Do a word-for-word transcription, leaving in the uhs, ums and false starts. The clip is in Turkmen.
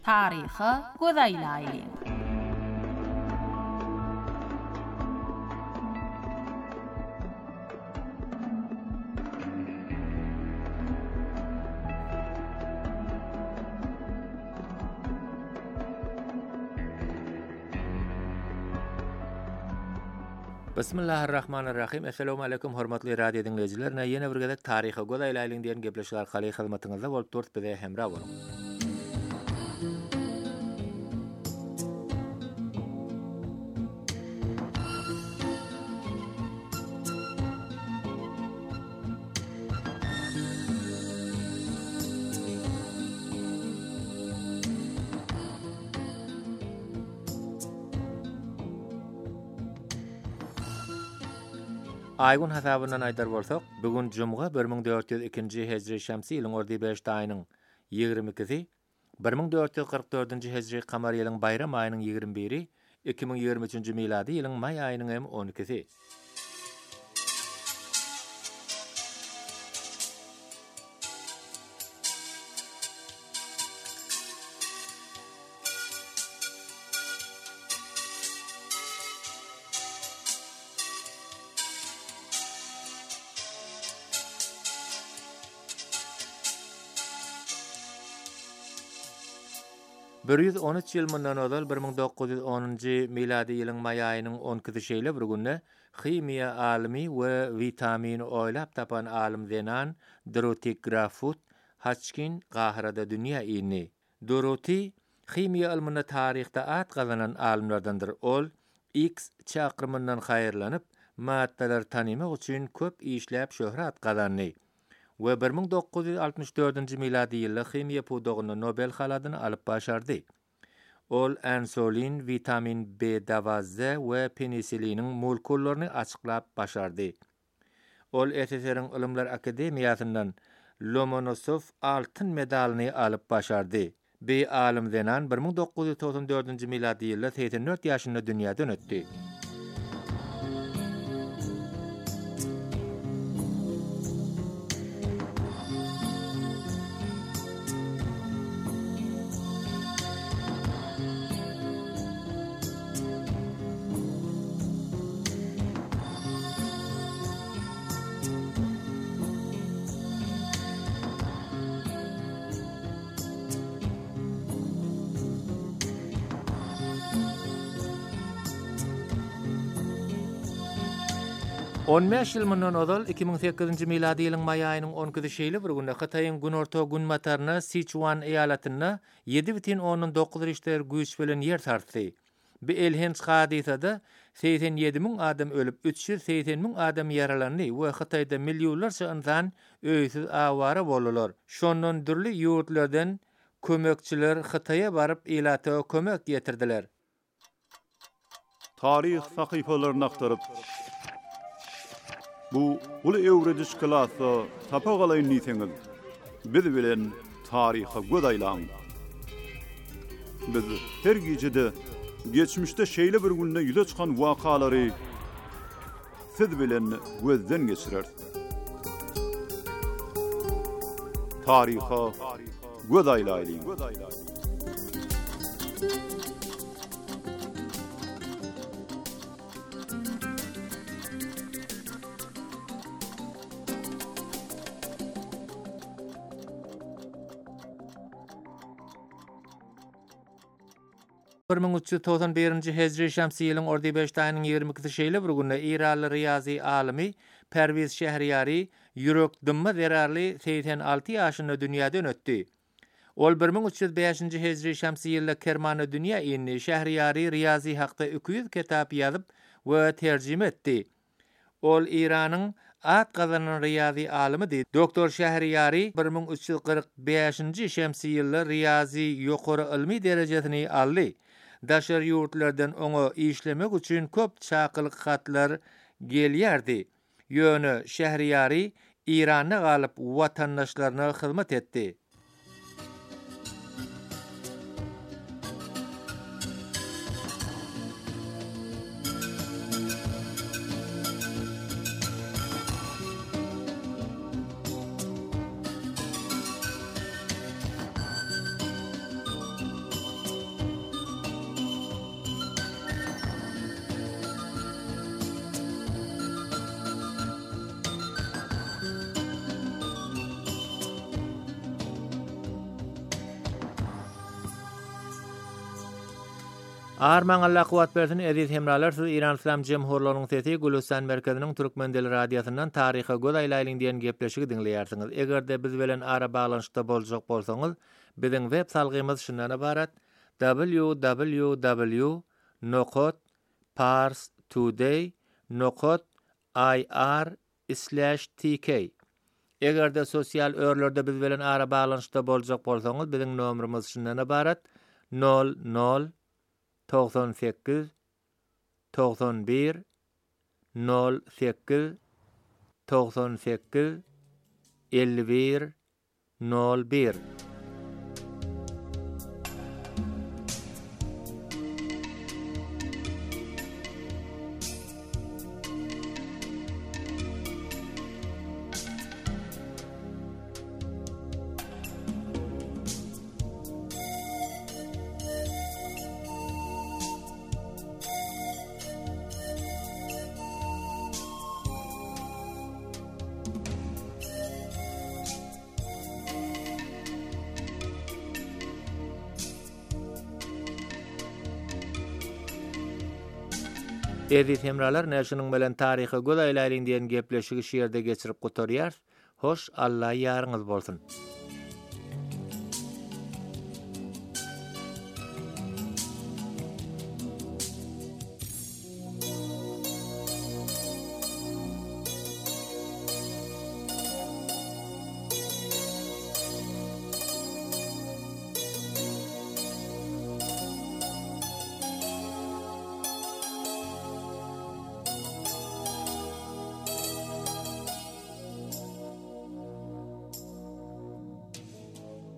Tarixi gözäýläýin. Bismillahirrahmanirrahim. Assalamu alaykum hormatly radio dinleyijiler. Ýene bir gezek taryhy gözäýläýin diýen gepleşler haly hyzmatyňyzda bolup dört bize hemra bolun. Aygun hasabynyň aýdar bolsak, bugün jumga bir ming dört ýüz ikinji hejri şämsi ýylyň ordy beş aýynyň ýygrimi ikisi, bir ming dört ýüz kırk dördünji hejri kamar ýylyň bayram aýynyň ýygrimi biri, iki ming ýygrimi üçünji miladi ýylyň may aýynyň hem on ikisi. bir yüz on üç ýyl mundan ozal bir ming dokuz ýüz onunji miladi ýylyň may aýynyň on ikisi şeýle bir günde himiýa alimi we vitamin oýlap tapan alim Zenan Dorothy Grafut Hatchkin Gahyrada dünýä ýyny. Dorothy himiýa ilminde taryhda at gazanan alimlerdendir. Ol X çakrymyndan haýyrlanyp maddeler tanymak üçin köp işläp şöhrat gazandy. We bir ming dokuz ýüz altymyş dördünji miladi ýylda himiýa pudugyny Nobel haladyny alyp başardy. Ol insulin, vitamin B dokuz we penisilinin molekullaryny açyklap başardy. Ol S S R-iň Ilimler Akademiýasyndan Lomonosov altyn medalyny alyp başardy. B alim Zenan bir ming dokuz ýüz toksan dördünji miladi ýylda seksen dört ýaşynda dünýäden ötdi. on beş ýyl mundan ozal iki ming sekizinji miladi ýylyň may aýynyň on ikisi şeýle bir günde Hitaýyň günorta gün mataryna Sichuan eýalatyna yedi butun on dokuz richter güýç bilen ýer tartdy. Bu elhenç hadisada seksen ýedi ming adam ölüp üç ýüz seksen ming adam ýaralandy we Hitaýda milliýonlarça insan öýsiz awara boldylar. Şondan dürli ýurtlardan kömekçiler Hitaýa baryp eýlata kömek getirdiler. Tarih sahypalaryny aktaryp bu ulu öwrediş klasa tapagalayın niýetiňiz. Biz bilen taryha gödaýlan. Biz her gijede geçmişde şeýle bir günde ýüze çykan wakalary siz bilen gözden geçirer. Taryha gödaýlaýyn. bir ming üç ýüz toksan birinji hejri şämsi ýylyň ordy beş aýynyň ýygrimi ikisi şeýle bir günde Iranly riýazy alimi Perviz Şähriyari ýürek dymma zerarly seksen alty ýaşynda dünýäden ötdi. Ol bir ming üç ýüz beşinji hejri şämsi ýylda Kermany dünýä ýyny Şähriyari riýazy hakda iki yüz kitap ýazyp we terjime etdi. Ol Iranyň at gazanan riýazy alimidir. Doktor Şähriyari bir ming üç ýüz kırk beşinji şämsi ýylda riýazy ýokary ilmi derejesini aldy. Daşar ýurtlardan oňa işlemek üçin köp çakylyk hatlar gelýärdi. Ýöne Şähriyari Iranda galyp watandaşlaryna hyzmat etdi. Arman Allah kuwat bersin edis hemralar siz İran İslam Cemhurluğunyň sesi Gülistan merkeziniň Türkmen dili radiosundan taryhy göz aýlaýlyň diýen gepleşigi dinleýärsiňiz. Egerde biz bilen ara baglanyşda boljak bolsaňyz, biziň web salgymyz şundan ibarat: w w w nokta parstoday nokta i r slash t k. Egerde sosial örlerde biz bilen ara baglanyşda boljak bolsaňyz, biziň nomerimiz şundan ibarat: nol nol doksan sekiz doksan bir nol sekiz doksan sekiz elli bir nol bir. Edis hemralar näşiniň bilen taryhy göz aýlaýlyň diýen gepleşigi şeýerde geçirip gotarýar. Hoş, Allah ýarňyz bolsun.